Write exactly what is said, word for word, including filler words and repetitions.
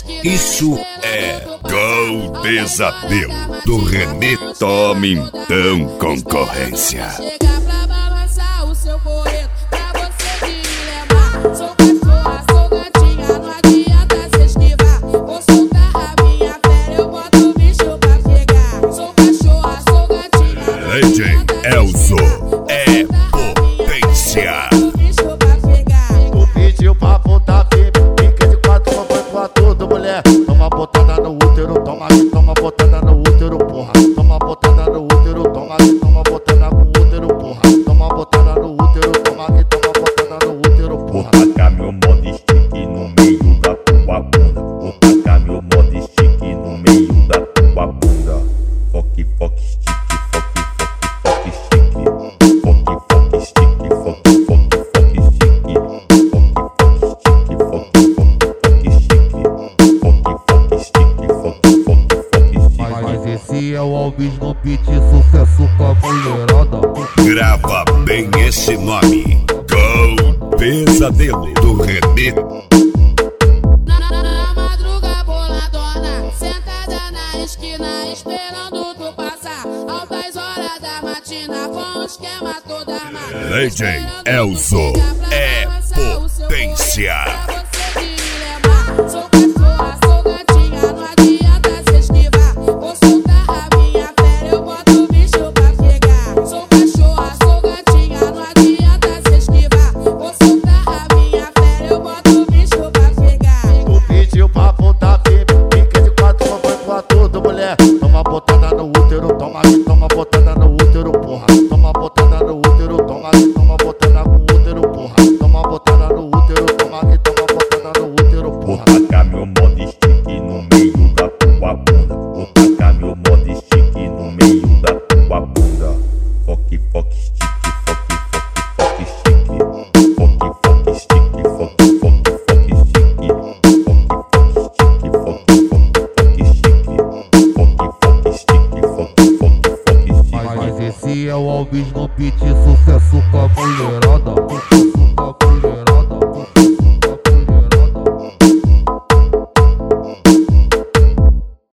Isso é Gol Pesadelo do René. Tome então, concorrência. Chega pra balançar o seu correto, pra você te lembrar. Sou cachorra, sou gatinha, não adianta se esquivar. Vou soltar a minha fera, eu boto o bicho pra pegar. Sou cachorra, sou gatinha, não Legend Elzo é potência. Tu pediu pra botar firme, fica de quatro, foi pra tudo, mulher. Toma botada no útero, toma aqui, toma botada no útero, porra. Toma botada no útero, toma aqui, toma botada no útero, porra. Toma botada no útero, toma aqui, toma botada no útero, porra. Vou tacar meu modo stick no meio da tua bunda. Vou tacar meu modo stick no meio da tua bunda. Foque, foque, stick, foque, foque, foque, stick. Foque, foque, stick, foque, foque, stick. Foque, foque, stick, foque, foque, stick. Foque, foque, stick, foque, foque, stick. Mas esse é o Alves no beat, sucesso com a mulherada. Grava bem esse nome: Gol Pesadelo do René. Na, na, na madruga boladona, sentada na esquina, esperando tu passar. Altas horas da matina, com o esquema todo armado. Legend Elzo é potência. Sou cachorra, sou gatinha, não adianta se esquivar. Vou soltar a minha fera, eu boto o bicho pra pegar. Sou cachorra, sou gatinha, não adianta se esquivar. Vou soltar a minha fera, eu boto o bicho pra pegar. Tu pediu pra botar firme, fica de quatro, foi pra tudo, mulher. Toma botada no útero, toma aqui, toma botada no útero, porra. Toma botada no útero, toma aqui, toma botada no útero, porra. Toma botada no útero, toma aqui, toma botada no útero, Vou porra. tacar meu modo stick no meio da tua bunda. Vou tacar meu modo stick no meio da tua bunda. Foque, foque, stick, foque, foque, stick. Foque, foque, stick, foque, foque, stick. Foque, foque, stick, foque, foque, stick. Foque, foque, stick, foque, foque, stick. Mas esse é o Alves no beat, sucesso com a mulherada.